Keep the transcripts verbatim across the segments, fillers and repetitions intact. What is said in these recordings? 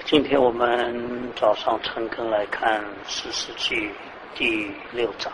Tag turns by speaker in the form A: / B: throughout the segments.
A: 今天我们早上晨更来看士师记第六章。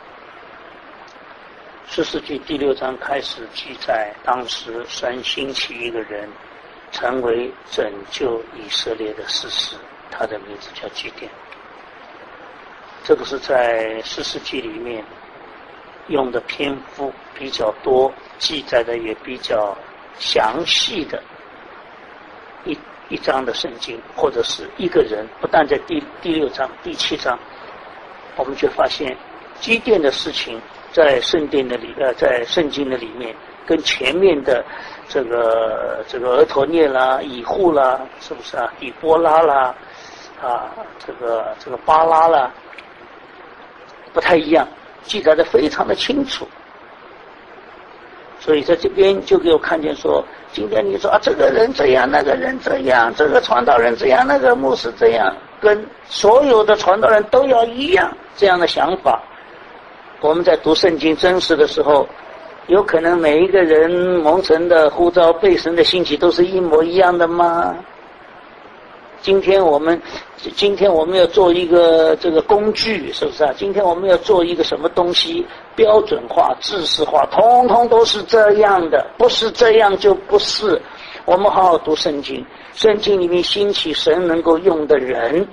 A: 士师记第六章开始记载，当时神兴起一个人，成为拯救以色列的士师，他的名字叫基甸。这个是在士师记里面用的篇幅比较多，记载的也比较详细的一一章的圣经，或者是一个人。不但在第第六章、第七章，我们就发现基甸的事情在圣殿的里呃，在圣经的里面，跟前面的这个这个俄陀涅啦、以户啦，是不是啊？以波拉啦，啊，这个这个巴拉啦，不太一样，记载的非常的清楚。所以在这边就给我看见说，今天你说啊，这个人这样，那个人这样，这个传道人这样，那个牧师这样，跟所有的传道人都要一样，这样的想法。我们在读圣经真实的时候，有可能每一个人蒙神的呼召、被神的兴起都是一模一样的吗？今天我们今天我们要做一个这个工具，是不是啊？今天我们要做一个什么东西，标准化、制式化，通通都是这样的，不是这样就不是。我们好好读圣经，圣经里面兴起神能够用的人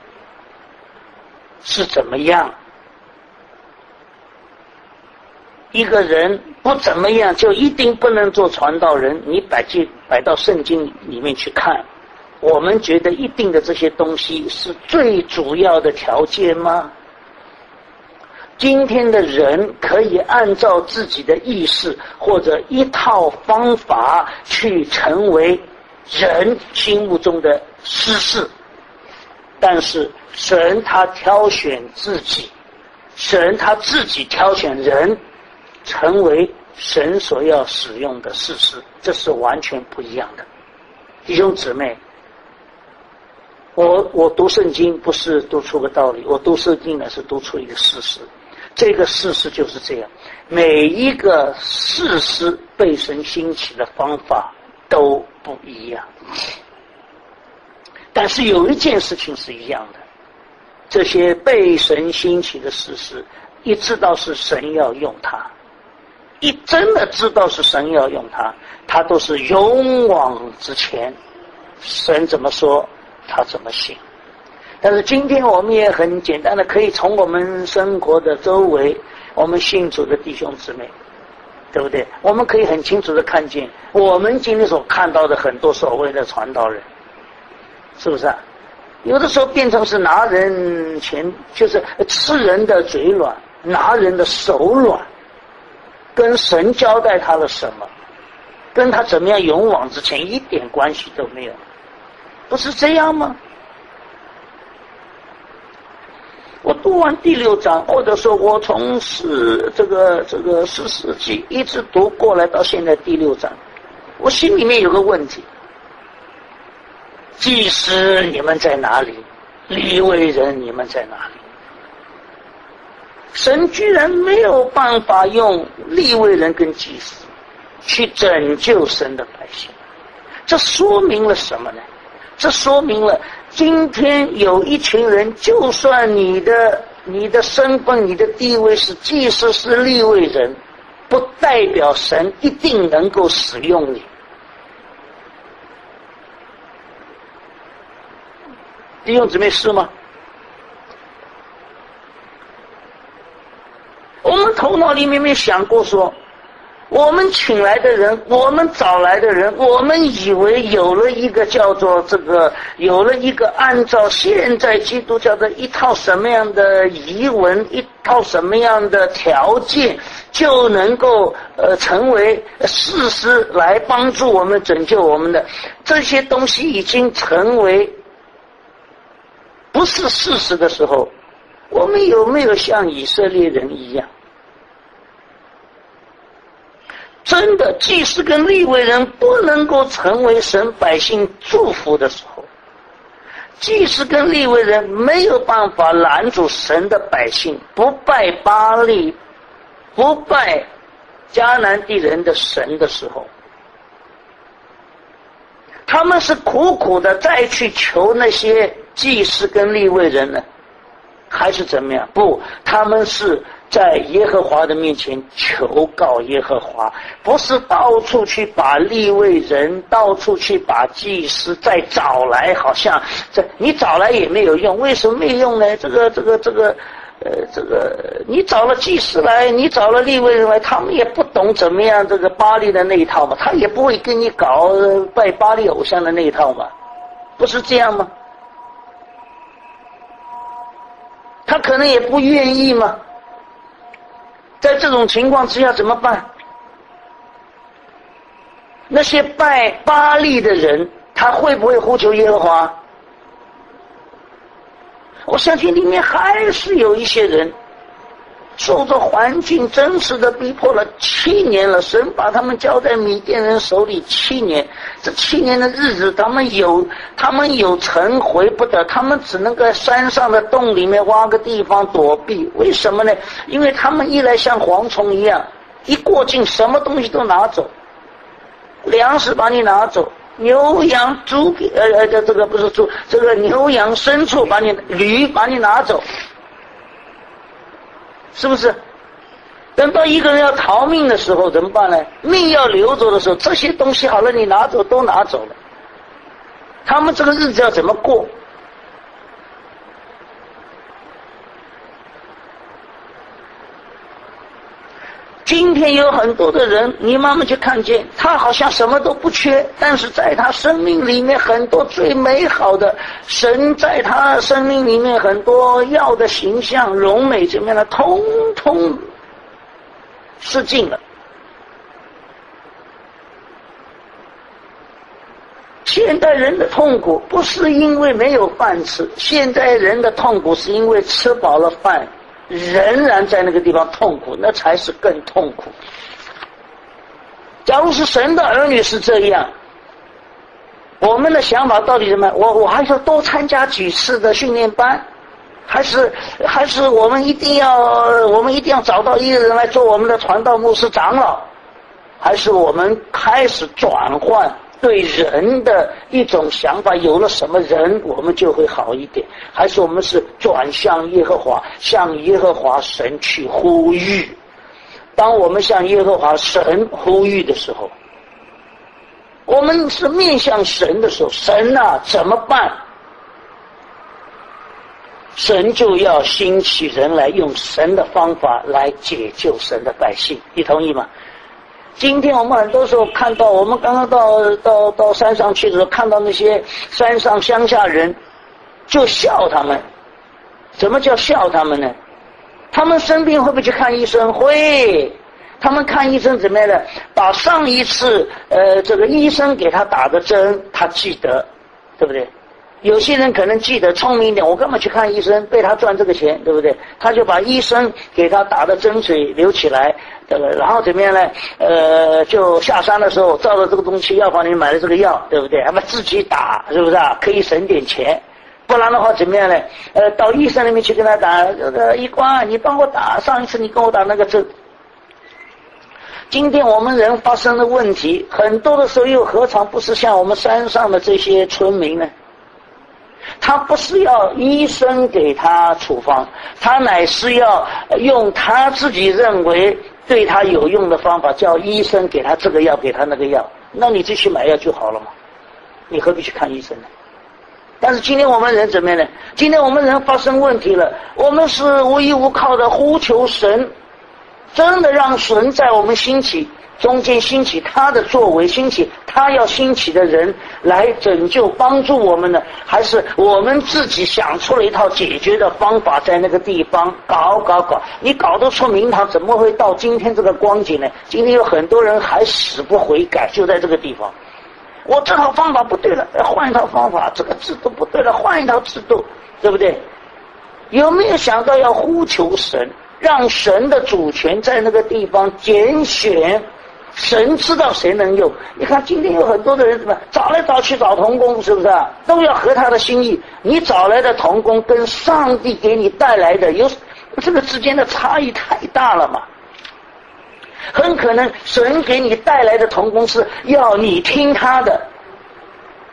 A: 是怎么样？一个人不怎么样就一定不能做传道人，你摆进摆到圣经里面去看，我们觉得一定的这些东西是最主要的条件吗？今天的人可以按照自己的意识或者一套方法去成为人心目中的士师，但是神他挑选自己，神他自己挑选人成为神所要使用的士师，这是完全不一样的。弟兄姊妹，我我读圣经不是读出个道理，我读圣经呢是读出一个事实。这个事实就是这样，每一个士师被神兴起的方法都不一样，但是有一件事情是一样的，这些被神兴起的士师一知道是神要用他，一真的知道是神要用他，他都是勇往直前，神怎么说他怎么行。但是今天我们也很简单的可以从我们生活的周围，我们信主的弟兄姊妹，对不对？我们可以很清楚的看见我们今天所看到的很多所谓的传道人，是不是啊？有的时候变成是拿人钱，就是吃人的嘴软，拿人的手软，跟神交代他了什么，跟他怎么样勇往直前一点关系都没有，不是这样吗？我读完第六章，或者说我从四这个这个士师记一直读过来到现在第六章，我心里面有个问题：祭司你们在哪里？利未人你们在哪里？神居然没有办法用利未人跟祭司去拯救神的百姓，这说明了什么呢？这说明了今天有一群人，就算你的你的身份、你的地位是祭司、是利未人，不代表神一定能够使用你。弟兄姊妹，是吗？我们头脑里面没想过说，我们请来的人，我们找来的人，我们以为有了一个叫做这个，有了一个按照现在基督教的一套什么样的仪文，一套什么样的条件，就能够呃成为士师来帮助我们拯救我们的。这些东西已经成为不是事实的时候，我们有没有像以色列人一样，真的祭司跟利未人不能够成为神百姓祝福的时候，祭司跟利未人没有办法拦住神的百姓不拜巴力，不拜迦南地人的神的时候， 他们是苦苦的再去求那些祭司跟利未人呢，还是怎么样？不，他们是在耶和华的面前求告耶和华，不是到处去把利未人，到处去把祭司再找来，好像这你找来也没有用。为什么没用呢？这个这个这个呃这个你找了祭司来，你找了利未人来，他们也不懂怎么样这个巴利的那一套嘛，他也不会跟你搞拜巴利偶像的那一套嘛，不是这样吗？他可能也不愿意嘛。在这种情况之下怎么办？那些拜巴利的人，他会不会呼求耶和华？我相信里面还是有一些人受着环境真实的逼迫了七年了，神把他们交在米甸人手里七年，这七年的日子，他们有他们有城回不得，他们只能在山上的洞里面挖个地方躲避。为什么呢？因为他们一来像蝗虫一样，一过境什么东西都拿走，粮食把你拿走，牛羊猪呃呃这个不是猪，这个牛羊牲畜把你驴把你拿走，是不是？等到一个人要逃命的时候怎么办呢？命要流走的时候，这些东西好了，你拿走都拿走了，他们这个日子要怎么过？今天有很多的人，你慢慢去看见，他好像什么都不缺，但是在他生命里面很多最美好的，神在他生命里面很多要的形象、荣美怎么样的，通通失尽了。现代人的痛苦不是因为没有饭吃，现代人的痛苦是因为吃饱了饭仍然在那个地方痛苦，那才是更痛苦。假如是神的儿女是这样，我们的想法到底什么？我我还是多参加几次的训练班，还是还是我们一定要我们一定要找到一个人来做我们的传道牧师长老，还是我们开始转换对人的一种想法，有了什么人我们就会好一点，还是我们是转向耶和华，向耶和华神去呼吁？当我们向耶和华神呼吁的时候，我们是面向神的时候，神啊怎么办？神就要兴起人来，用神的方法来解救神的百姓，你同意吗？今天我们很多时候看到，我们刚刚到到到山上去的时候，看到那些山上乡下人，就笑他们。什么叫笑他们呢？他们生病会不会去看医生？会。他们看医生怎么样呢？把上一次呃这个医生给他打的针他记得，对不对？有些人可能记得聪明一点，我干嘛去看医生？被他赚这个钱，对不对？他就把医生给他打的针水留起来，对吧？然后怎么样呢？呃，就下山的时候照着这个东西药房里买的这个药，对不对？还把自己打，是不是啊？可以省点钱。不然的话怎么样呢？呃，到医生那边去跟他打，这个医官，你帮我打，上一次你跟我打那个针。今天我们人发生的问题，很多的时候又何尝不是像我们山上的这些村民呢？他不是要医生给他处方，他乃是要用他自己认为对他有用的方法，叫医生给他这个药，给他那个药。那你就去买药就好了嘛，你何必去看医生呢？但是今天我们人怎么样呢？今天我们人发生问题了，我们是无依无靠的呼求神，真的让神在我们兴起中间兴起他的作为，兴起他要兴起的人来拯救帮助我们呢？还是我们自己想出了一套解决的方法，在那个地方搞搞搞？你搞得出名堂，怎么会到今天这个光景呢？今天有很多人还死不悔改，就在这个地方。我这套方法不对了，换一套方法；这个制度不对了，换一套制度，对不对？有没有想到要呼求神，让神的主权在那个地方拣选？神知道谁能用。你看今天有很多的人怎么找来找去找同工，是不是啊？都要合他的心意。你找来的同工跟上帝给你带来的有这个之间的差异太大了嘛。很可能神给你带来的同工是要你听他的，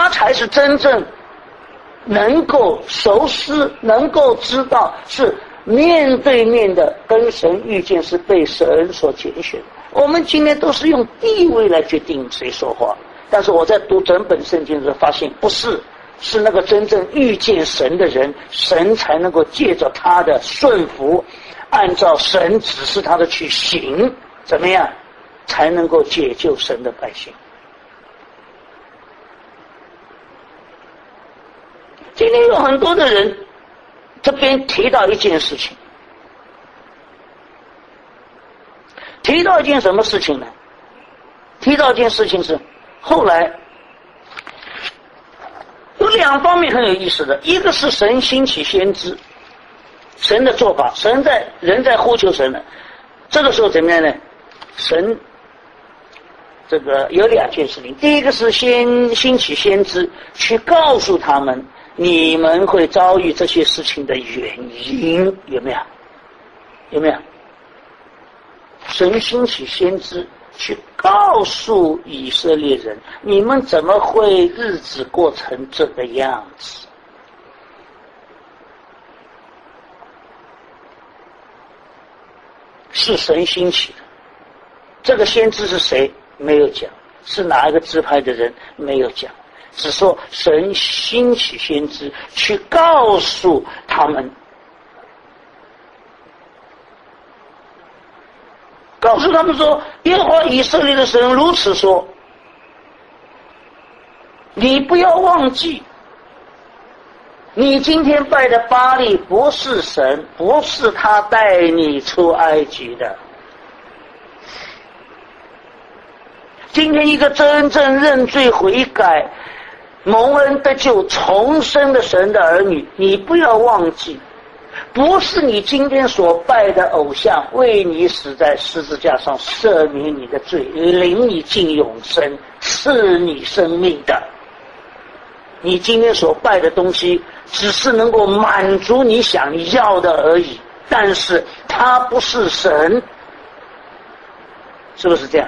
A: 才是真正能够熟识，能够知道是面对面的跟神遇见，是被神所拣选。我们今天都是用地位来决定谁说话，但是我在读整本圣经的时候发现，不是，是那个真正遇见神的人，神才能够借着他的顺服，按照神指示他的去行，怎么样才能够解救神的百姓。今天有很多的人这边提到一件事情，提到一件什么事情呢？提到一件事情是后来有两方面很有意思的，一个是神兴起先知，神的做法，神在人在呼求神了，这个时候怎么样呢？神这个有两件事情，第一个是先兴起先知，去告诉他们你们会遭遇这些事情的原因，有没有？有没有？神兴起先知去告诉以色列人，你们怎么会日子过成这个样子？是神兴起的。这个先知是谁？没有讲。是哪一个支派的人？没有讲。只说神兴起先知去告诉他们，告诉他们说，耶和华以色列的神如此说，你不要忘记，你今天拜的巴力不是神，不是他带你出埃及的。今天一个真正认罪悔改蒙恩得救重生的神的儿女，你不要忘记，不是你今天所拜的偶像为你死在十字架上赦免你的罪，领你进永生，赐你生命的。你今天所拜的东西只是能够满足你想要的而已，但是它不是神，是不是这样？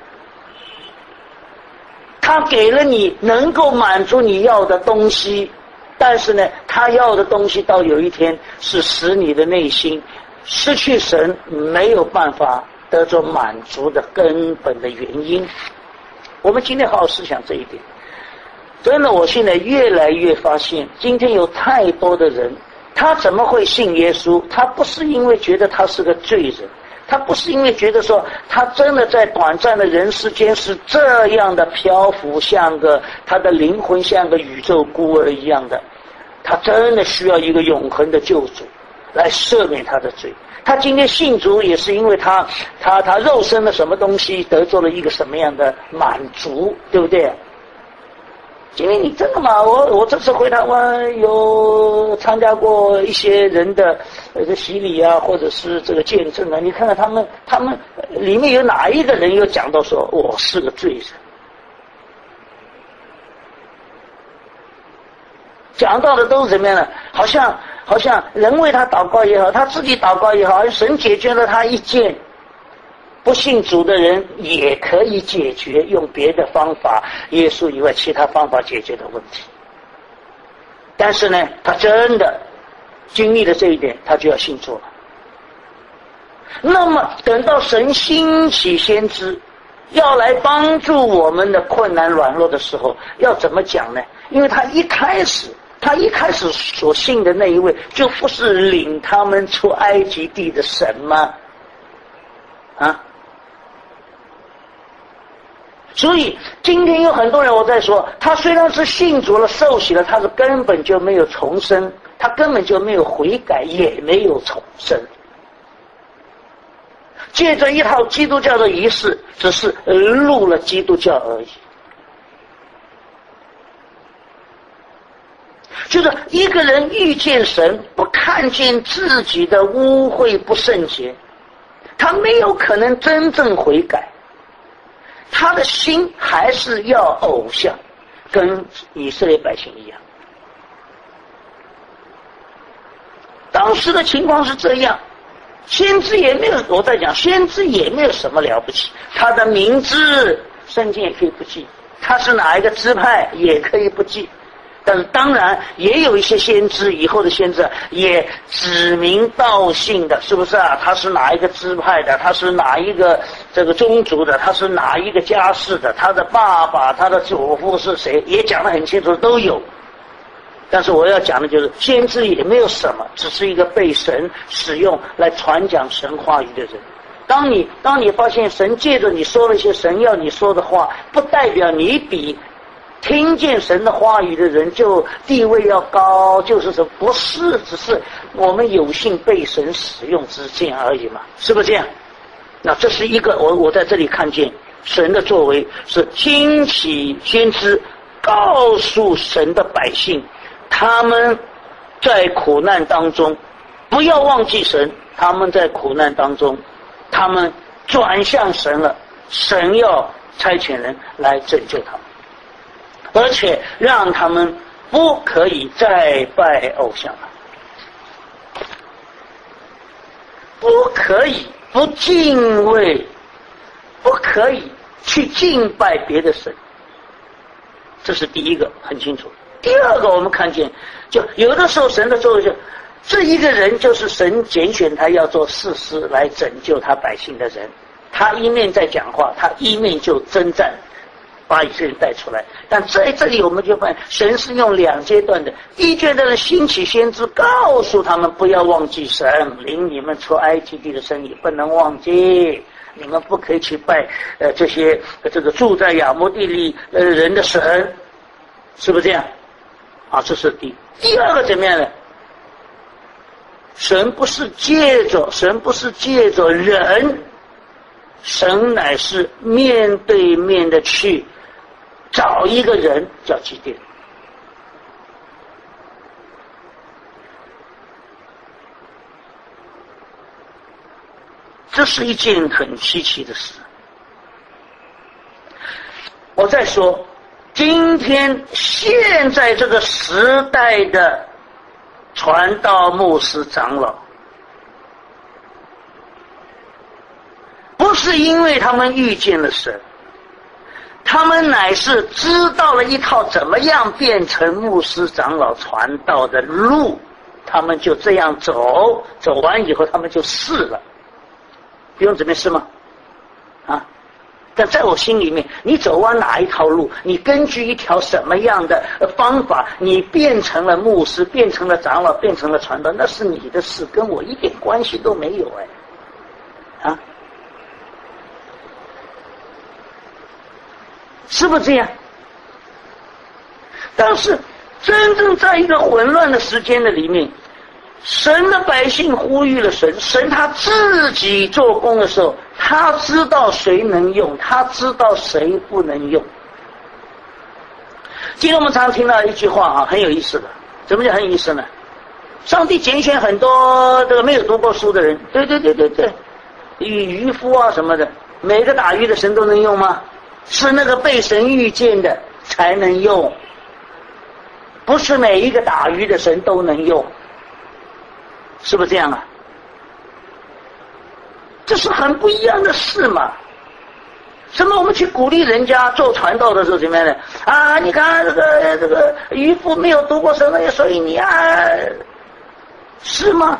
A: 他给了你能够满足你要的东西，但是呢，他要的东西到有一天是使你的内心失去神，没有办法得着满足的根本的原因。我们今天好好思想这一点。真的，我现在越来越发现，今天有太多的人，他怎么会信耶稣？他不是因为觉得他是个罪人，他不是因为觉得说他真的在短暂的人世间是这样的漂浮，像个他的灵魂像个宇宙孤儿一样的，他真的需要一个永恒的救主来赦免他的罪。他今天信主也是因为他他他肉身的什么东西得到了一个什么样的满足，对不对？今天你真的吗？我我这次回台湾有参加过一些人的呃洗礼啊，或者是这个见证啊，你看看他们他们里面有哪一个人有讲到说我是个罪人？讲到的都是怎么样的？好像好像人为他祷告也好，他自己祷告也好，神解决了他一件不信主的人也可以解决，用别的方法，耶稣以外其他方法解决的问题。但是呢，他真的经历了这一点，他就要信主了。那么等到神兴起先知要来帮助我们的困难软弱的时候，要怎么讲呢？因为他一开始他一开始所信的那一位就不是领他们出埃及地的神吗？啊，所以今天有很多人，我在说，他虽然是信主了受洗了，他是根本就没有重生，他根本就没有悔改，也没有重生，借着一套基督教的仪式，只是入了基督教而已。就是一个人遇见神，不看见自己的污秽不圣洁，他没有可能真正悔改，他的心还是要偶像，跟以色列百姓一样。当时的情况是这样，先知也没有，我在讲先知也没有什么了不起，他的名字圣经也可以不记， 他是哪一个支派也可以不记。但是当然也有一些先知，以后的先知也指名道姓的，是不是啊？他是哪一个支派的，他是哪一个这个宗族的，他是哪一个家世的，他的爸爸他的祖父是谁，也讲得很清楚，都有。但是我要讲的就是先知也没有什么，只是一个被神使用来传讲神话语的人。当你当你发现神借着你说了一些神要你说的话，不代表你比听见神的话语的人就地位要高，就是说不是，只是我们有幸被神使用之见而已嘛，是不是这样？那这是一个我我在这里看见神的作为是兴起先知，告诉神的百姓，他们在苦难当中不要忘记神，他们在苦难当中他们转向神了，神要差遣人来拯救他们，而且让他们不可以再拜偶像了，不可以不敬畏，不可以去敬拜别的神，这是第一个很清楚。第二个我们看见，就有的时候神的作为，就这一个人就是神拣选他要做士师来拯救他百姓的人，他一面在讲话，他一面就征战，把以色列人带出来。但在这里我们就发现神是用两阶段的，第一阶段的兴起先知，告诉他们不要忘记神领你们出埃及地的神，你不能忘记，你们不可以去拜呃这些呃这个住在亚摩地里呃人的神，是不是这样啊？这是第第二个怎么样呢？神不是借着神不是借着人，神乃是面对面的去找一个人叫基甸。这是一件很稀奇的事。我再说，今天现在这个时代的传道牧师长老，不是因为他们遇见了神，他们乃是知道了一套怎么样变成牧师长老传道的路，他们就这样走，走完以后他们就试了。不用准备试吗？啊！但在我心里面，你走完哪一条路，你根据一条什么样的方法，你变成了牧师，变成了长老，变成了传道，那是你的事，跟我一点关系都没有哎。啊！是不是这样？但是真正在一个混乱的时间的里面，神的百姓呼吁了神，神他自己做工的时候，他知道谁能用，他知道谁不能用。今天我们常听到一句话啊，很有意思的。怎么叫很有意思呢？上帝拣选很多这个没有读过书的人，对对对对对，渔渔夫啊什么的，每个打鱼的神都能用吗？是那个被神遇见的才能用，不是每一个打鱼的神都能用，是不是这样啊？这是很不一样的事嘛。什么我们去鼓励人家做传道的时候怎么样呢？啊，你看这个这个渔夫没有读过神的，所以你啊，是吗？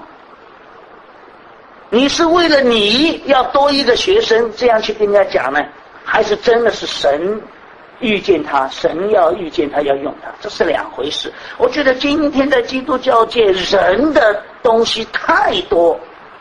A: 你是为了你要多一个学生这样去跟人家讲呢，还是真的是神遇见他，神要遇见他，要用他，这是两回事。我觉得今天的基督教界人的东西太多，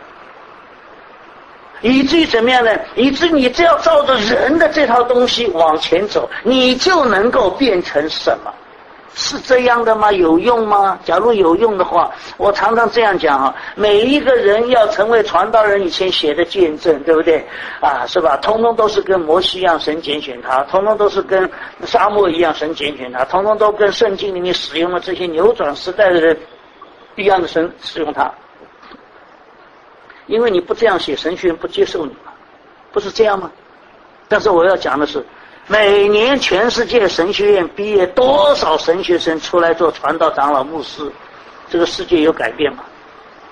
A: 以至于怎么样呢？以至于你只要照着人的这套东西往前走，你就能够变成什么？是这样的吗？有用吗？假如有用的话，我常常这样讲啊，每一个人要成为传道人以前写的见证，对不对啊？是吧？通通都是跟摩西一样神拣选他，通通都是跟沙漠一样神拣选他，通通都跟圣经里面使用了这些扭转时代的人一样的神使用他。因为你不这样写，神学院不接受你嘛，不是这样吗？但是我要讲的是，每年全世界神学院毕业多少神学生出来做传道长老牧师，这个世界有改变吗？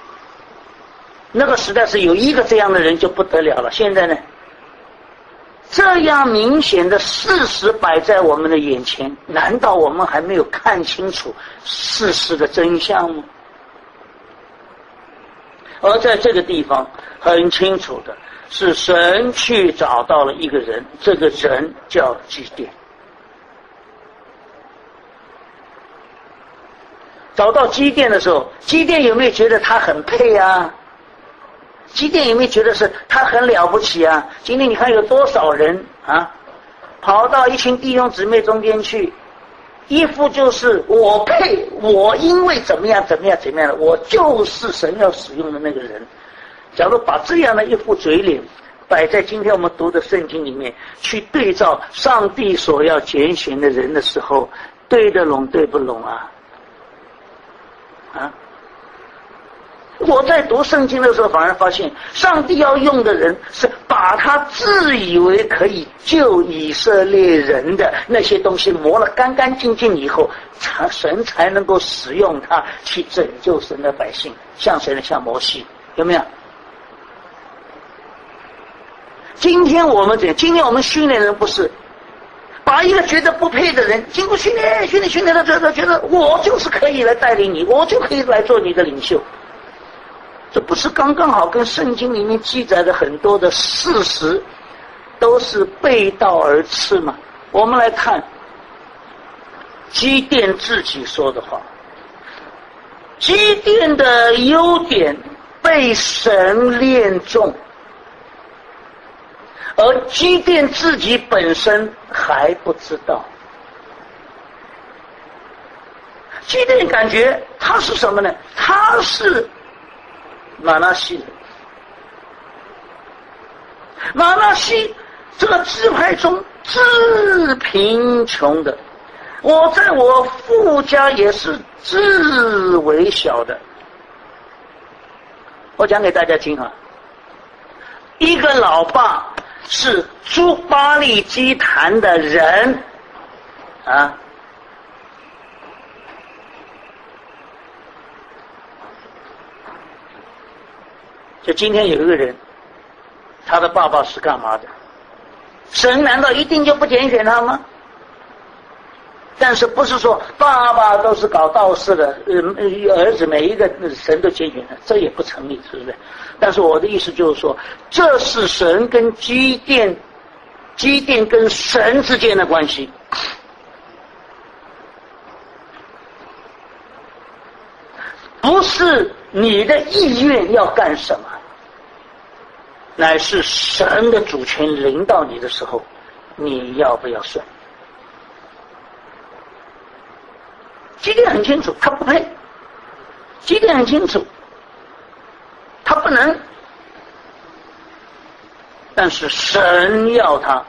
A: 那个时代是有一个这样的人就不得了了，现在呢， 这样明显的事实摆在我们的眼前，难道我们还没有看清楚事实的真相吗？而在这个地方很清楚的是，神去找到了一个人，这个人叫基甸。找到基甸的时候，基甸有没有觉得他很配啊？基甸有没有觉得是他很了不起啊？今天你看有多少人啊，跑到一群弟兄姊妹中间去，一副就是我配，我因为怎么样怎么样怎么样的，我就是神要使用的那个人。假如把这样的一副嘴脸摆在今天我们读的圣经里面，去对照上帝所要拣选的人的时候，对得拢对不拢啊？啊！我在读圣经的时候，反而发现，上帝要用的人是把他自以为可以救以色列人的那些东西磨了干干净净以后，神才能够使用他去拯救神的百姓。像谁呢？像摩西，有没有？今天我们怎？今天我们训练人不是把一个觉得不配的人，经过训练、训练、训练到觉得觉得我就是可以来带领你，我就可以来做你的领袖。这不是刚刚好跟圣经里面记载的很多的事实都是背道而驰吗？我们来看基甸自己说的话。基甸的优点被神练中，而基甸自己本身还不知道。基甸感觉他是什么呢？他是玛拿西人。玛拿西这个支派中最贫穷的，我在我父家也是最微小的。我讲给大家听啊，一个老爸是朱巴利基坛的人啊，就今天有一个人，他的爸爸是干嘛的？神难道一定就不拣选他吗？但是不是说爸爸都是搞道士的，呃，儿子每一个神都拣选他，这也不成立，是不是？但是我的意思就是说，这是神跟基甸，基甸跟神之间的关系。不是你的意愿要干什么，乃是神的主权临到你的时候，你要不要顺？基甸很清楚，他不配。基甸很清楚，他不能。但是神要他，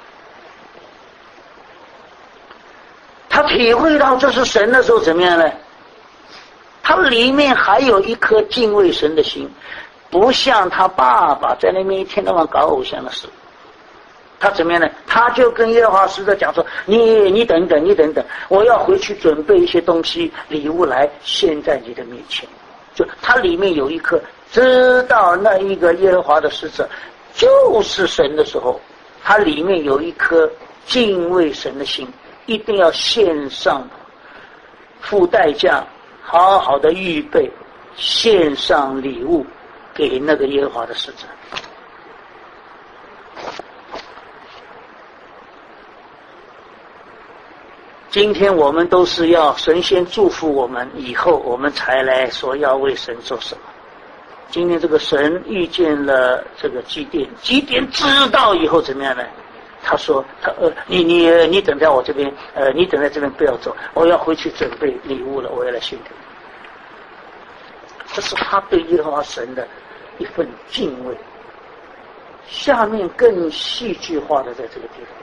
A: 他体会到这是神的时候怎么样呢？他里面还有一颗敬畏神的心，不像他爸爸在那边一天到晚搞偶像的事。他怎么样呢？他就跟耶和华使者讲说：“你你等等，你等等，我要回去准备一些东西礼物来献在你的面前。”就他里面有一颗知道那一个耶和华的使者就是神的时候，他里面有一颗敬畏神的心，一定要献上，付代价，好好的预备，献上礼物给那个耶和华的使者。今天我们都是要神先祝福我们，以后我们才来说要为神做什么。今天这个神遇见了这个基甸，基甸知道以后怎么样呢？他说：“他呃，你你你等在我这边，呃，你等在这边不要走，我要回去准备礼物了，我要来献给你。”这是他对耶和华神的一份敬畏。下面更戏剧化的在这个地方。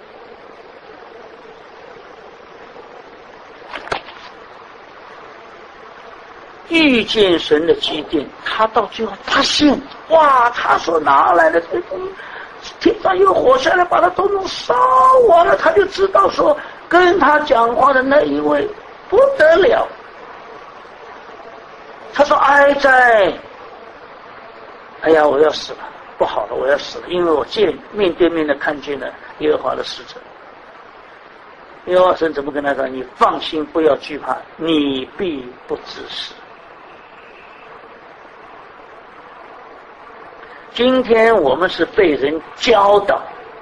A: 遇见神的基甸，他到最后发现，哇，他所拿来的这东西，天上有火下来把他都弄烧完了，他就知道说，跟他讲话的那一位不得了。他说：“哀哉，哎呀，我要死了。” 不好了，我要死了，因为我见面对面的看见了耶和华的使者。耶和华神怎么跟他说？你放心，不要惧怕，你必不致死。今天我们是被人教导，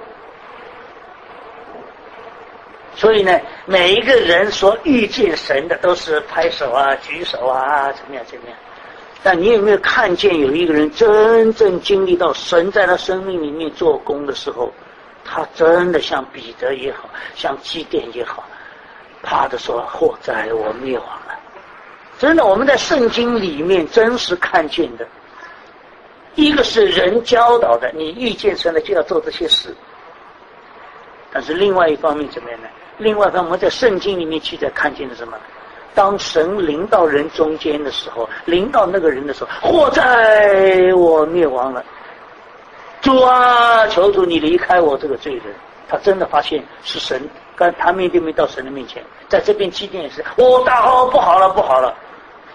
A: 所以呢，每一个人所遇见神的都是拍手啊、举手啊，怎么样怎么样。但你有没有看见有一个人真正经历到神在他生命里面做工的时候，他真的像彼得也好，像基甸也好，怕的说祸哉我灭亡了。真的，我们在圣经里面真实看见的，一个是人教导的，你遇见神了就要做这些事。但是另外一方面怎么样呢？另外一方面我们在圣经里面记载看见的什么？当神临到人中间的时候，临到那个人的时候，祸哉我灭亡了，主啊，求主你离开我这个罪人。他真的发现是神，跟他面对面到神的面前。在这边基甸也是，我大吼不好了不好了。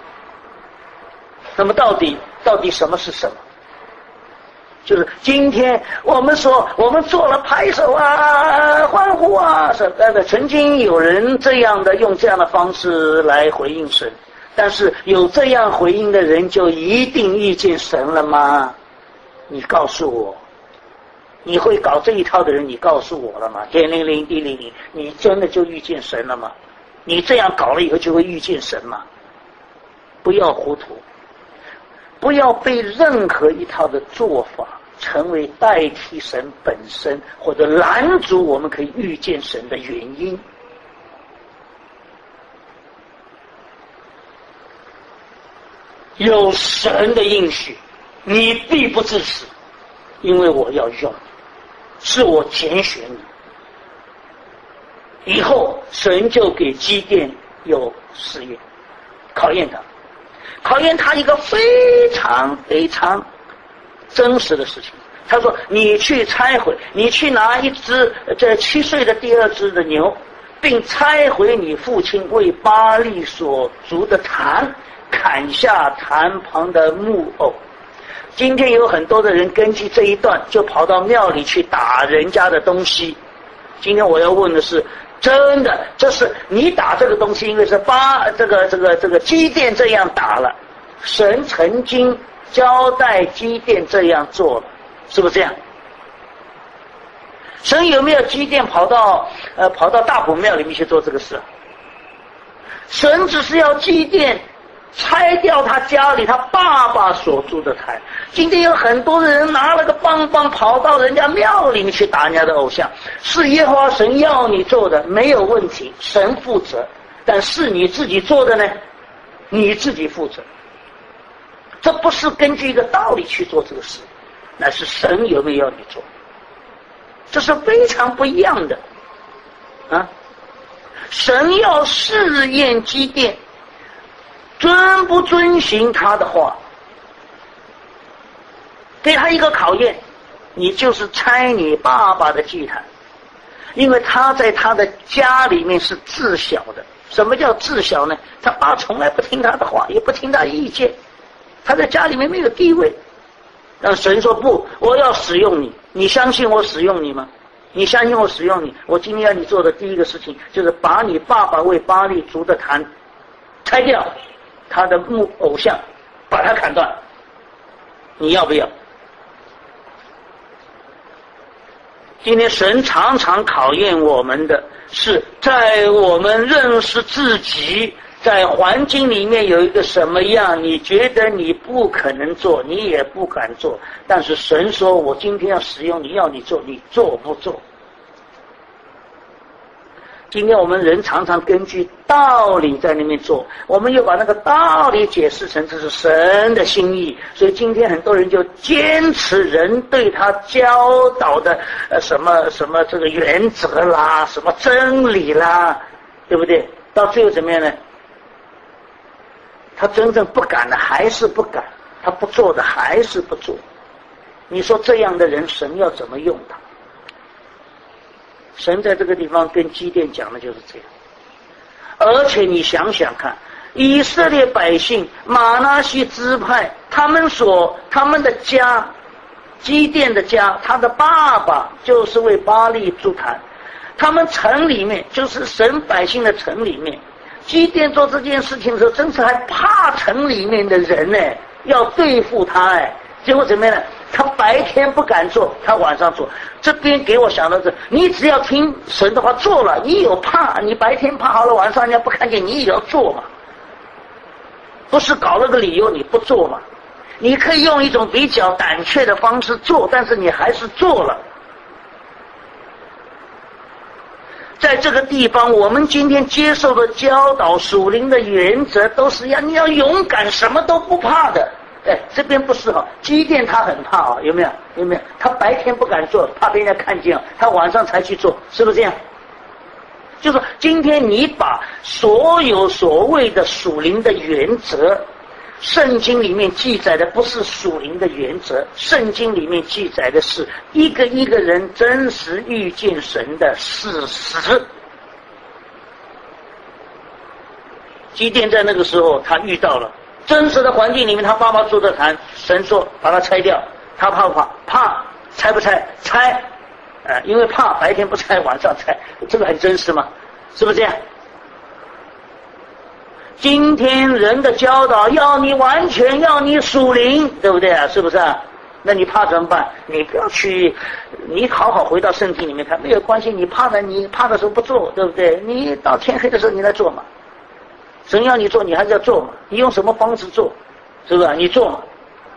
A: 那么到底到底什么是什么？就是今天我们说我们做了拍手啊欢呼啊什么的，曾经有人这样的用这样的方式来回应神，但是有这样回应的人就一定遇见神了吗？你告诉我，你会搞这一套的人，你告诉我了吗？天灵灵地灵灵，你真的就遇见神了吗？你这样搞了以后就会遇见神吗？不要糊涂，不要被任何一套的做法成为代替神本身或者拦阻我们可以遇见神的原因。有神的应许，你必不致死，因为我要用你，是我拣选你。以后神就给基甸有试验，考验他，考验他一个非常非常真实的事情。他说你去拆毁，你去拿一只这七岁的第二只的牛，并拆毁你父亲为巴力所筑的坛，砍下坛旁的木偶。今天有很多的人根据这一段就跑到庙里去打人家的东西。今天我要问的是，真的这是你打这个东西，因为是巴这个这个这个基甸这样打了，神曾经交代基甸这样做了，是不是这样？神有没有基甸跑到呃跑到大埔庙里面去做这个事？神只是要基甸拆掉他家里他爸爸所住的坛。今天有很多的人拿了个棒棒跑到人家庙里面去打人家的偶像，是耶和华神要你做的，没有问题，神负责。但是你自己做的呢，你自己负责。这不是根据一个道理去做这个事，乃是神有没有要你做，这是非常不一样的啊！神要试验基甸遵不遵行他的话，给他一个考验，你就是拆你爸爸的祭坛，因为他在他的家里面是自小的。什么叫自小呢？他爸从来不听他的话，也不听他意见，他在家里面没有地位。但神说不，我要使用你，你相信我使用你吗？你相信我使用你，我今天要你做的第一个事情就是把你爸爸为巴力筑的坛拆掉，他的木偶像把它砍断，你要不要？今天神常常考验我们的是，在我们认识自己在环境里面有一个什么样，你觉得你不可能做，你也不敢做，但是神说我今天要使用你，要你做，你做不做？今天我们人常常根据道理在那边做，我们又把那个道理解释成这是神的心意，所以今天很多人就坚持人对他教导的呃什么什么这个原则啦，什么真理啦，对不对？到最后怎么样呢？他真正不敢的还是不敢，他不做的还是不做。你说这样的人神要怎么用他？神在这个地方跟基甸讲的就是这样。而且你想想看，以色列百姓玛拿西支派，他们所他们的家基甸的家，他的爸爸就是为巴力筑坛，他们城里面就是神百姓的城里面，基甸做这件事情的时候，真是还怕城里面的人呢，要对付他哎，结果怎么样呢？他白天不敢做，他晚上做。这边给我想到这，你只要听神的话做了，你有怕，你白天怕好了，晚上人家不看见，你也要做嘛。不是搞了个理由你不做嘛？你可以用一种比较胆怯的方式做，但是你还是做了。在这个地方，我们今天接受的教导属灵的原则，都是要你要勇敢，什么都不怕的。哎，这边不是哈，基甸他很怕啊，有没有？有没有？他白天不敢做，怕被人家看见，他晚上才去做，是不是这样？就是今天你把所有所谓的属灵的原则，圣经里面记载的不是属灵的原则，圣经里面记载的是一个一个人真实遇见神的事实。基甸在那个时候，他遇到了真实的环境里面，他爸爸做的坛，神说把它拆掉，他怕不怕？怕，拆不拆？拆。呃，因为怕白天不拆，晚上拆，这个很真实嘛，是不是这样？今天人的教导要你完全要你属灵，对不对啊？是不是啊？那你怕怎么办？你不要去，你好好回到圣经里面看，没有关系。你怕的，你怕的时候不做，对不对？你到天黑的时候你来做嘛。神要你做，你还是要做嘛。你用什么方式做，是不是？你做嘛。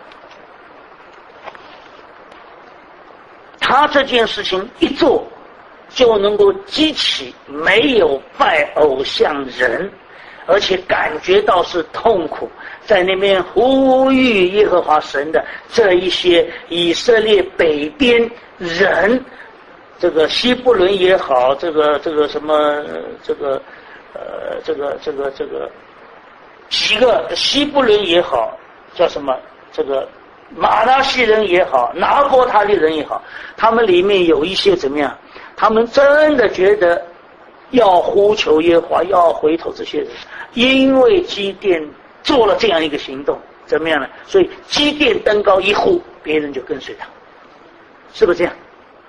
A: 他这件事情一做，就能够激起没有拜偶像人，而且感觉到是痛苦，在那边呼吁耶和华神的这一些以色列北边人，这个希伯伦也好，这个这个什么这个呃这个这个这个几个希伯伦也好，叫什么这个马拉西人也好，拿波他利人也好，他们里面有一些怎么样？他们真的觉得要呼求耶和华，要回头这些人，因为基甸做了这样一个行动，怎么样呢？所以基甸登高一呼，别人就跟随他，是不是这样？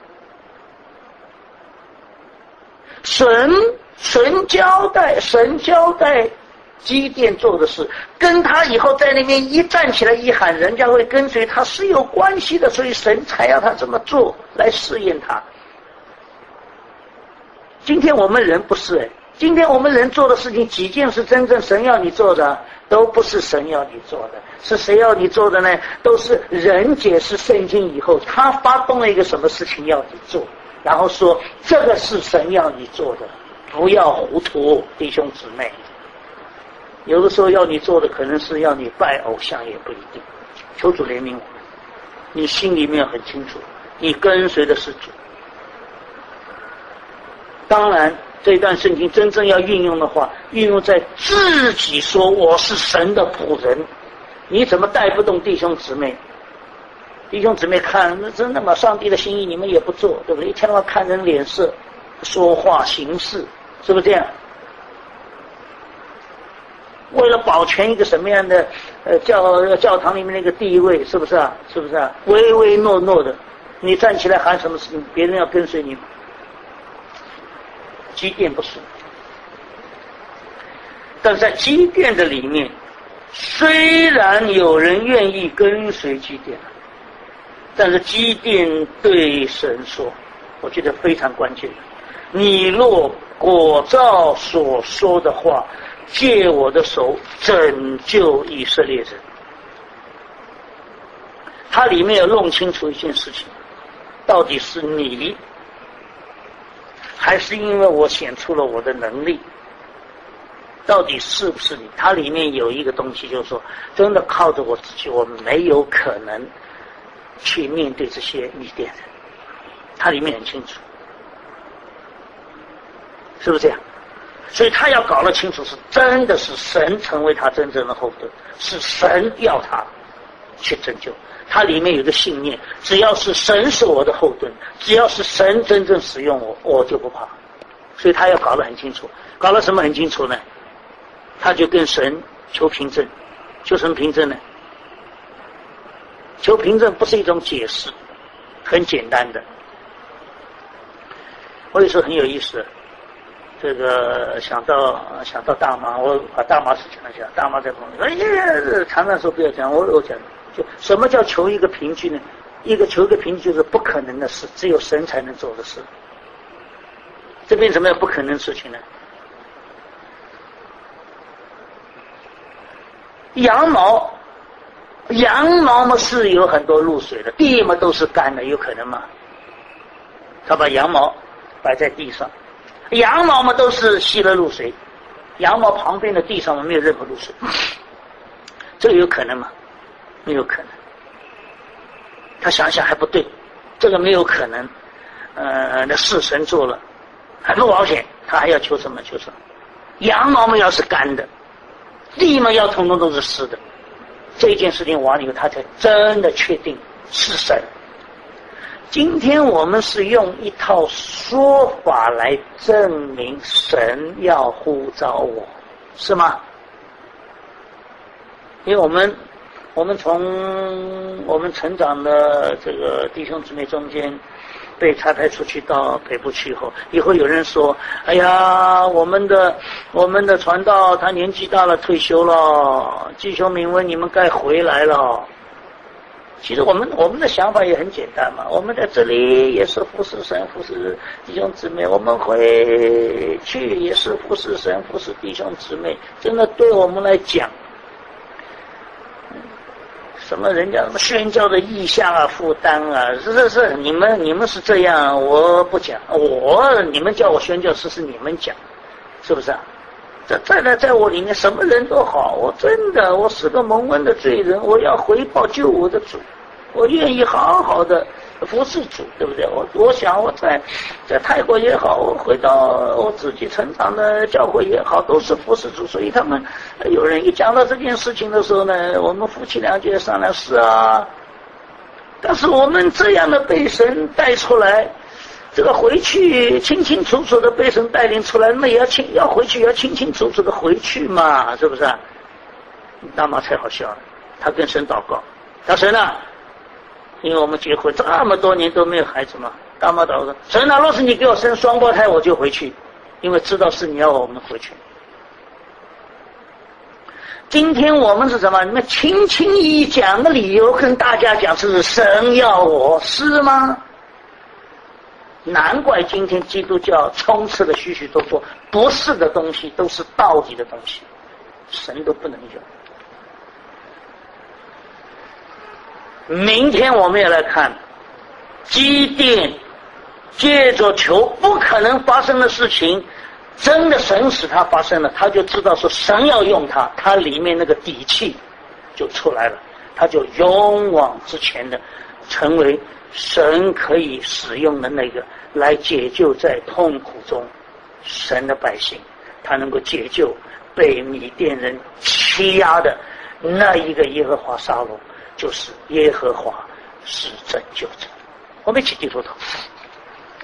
A: 神神交代，神交代。基甸做的事跟他以后在那边一站起来一喊，人家会跟随他是有关系的，所以神才要他这么做来试验他。今天我们人不是哎，今天我们人做的事情几件是真正神要你做的，都不是神要你做的，是谁要你做的呢？都是人解释圣经以后，他发动了一个什么事情要你做，然后说这个是神要你做的，不要糊涂，弟兄姊妹。有的时候要你做的可能是要你拜偶像，也不一定。求主怜悯我们，你心里面很清楚，你跟随的是主。当然这段圣经真正要运用的话，运用在自己说我是神的仆人，你怎么带不动弟兄姊妹？弟兄姊妹看，那真的嘛，上帝的心意你们也不做，对不对？一天到晚看人脸色，说话行事，是不是这样？为了保全一个什么样的呃教教堂里面那个地位，是不是啊？是不是啊？唯唯诺诺的，你站起来喊什么事情，别人要跟随你。基甸不是，但在基甸的里面，虽然有人愿意跟随基甸，但是基甸对神说，我觉得非常关键，你若果照所说的话，借我的手拯救以色列人。它里面要弄清楚一件事情，到底是你还是因为我显出了我的能力，到底是不是你？它里面有一个东西就是说，真的靠着我自己我没有可能去面对这些米甸人，它里面很清楚，是不是这样？所以他要搞得清楚，是真的是神成为他真正的后盾，是神要他去拯救。他里面有个信念，只要是神是我的后盾，只要是神真正使用我，我就不怕。所以他要搞得很清楚，搞得什么很清楚呢？他就跟神求凭证，求什么凭证呢？求凭证不是一种解释， 很简单的。我有时候很有意思，这个想到想到大妈，我把大妈事讲一下。大妈在旁边，哎呀，常常说不要讲，我我讲，就什么叫求一个平均呢？一个求一个平均就是不可能的事，只有神才能做的事。这边什么叫不可能的事情呢？羊毛，羊毛嘛是有很多露水的，地嘛都是干的，有可能吗？他把羊毛摆在地上，羊毛嘛都是吸了露水，羊毛旁边的地上嘛没有任何露水，这个有可能吗？没有可能。他想想还不对，这个没有可能。呃，那是神做了，还不保险，他还要求什么？求什么？羊毛嘛要是干的，地嘛要统统都是湿的。这件事情完了以后，他才真的确定是神。今天我们是用一套说法来证明神要呼召我，是吗？因为我们我们从我们成长的这个弟兄姊妹中间被差派出去到北部去以后，以后有人说，哎呀，我们的我们的传道他年纪大了，退休了，弟兄们问你们该回来了。其实我们我们的想法也很简单嘛，我们在这里也是服侍神，服侍弟兄姊妹，我们回去也是服侍神，服侍弟兄姊妹。真的对我们来讲，什么人家什么宣教的意向啊、负担啊，是是是，你们你们是这样，我不讲，我你们叫我宣教是是你们讲，是不是啊？在在在在我里面什么人都好，我真的我是个蒙恩的罪人，我要回报救我的主，我愿意好好的服侍主，对不对？我我想我在在泰国也好，我回到我自己成长的教会也好，都是服侍主。所以他们有人一讲到这件事情的时候呢，我们夫妻俩就在商量，是啊，但是我们这样的被神带出来，这个回去清清楚楚的被神带领出来，那也要清要回去也要清清楚楚的回去嘛，是不是啊？大妈太好笑了，他跟神祷告，他神啊，因为我们结婚这么多年都没有孩子嘛，大妈祷告，神啊，若是你给我生双胞胎，我就回去，因为知道是你要我们回去。今天我们是什么？你们轻轻一讲的理由跟大家讲是神要我，是吗？难怪今天基督教充斥了许许多多不是的东西，都是道理的东西，神都不能用。明天我们也来看基甸借着求不可能发生的事情，真的神使它发生了，他就知道说神要用它，他里面那个底气就出来了，他就勇往直前的成为神可以使用的那个来解救在痛苦中神的百姓，他能够解救被米甸人欺压的那一个耶和华沙龙，就是耶和华是拯救者。我们一起低头祷告。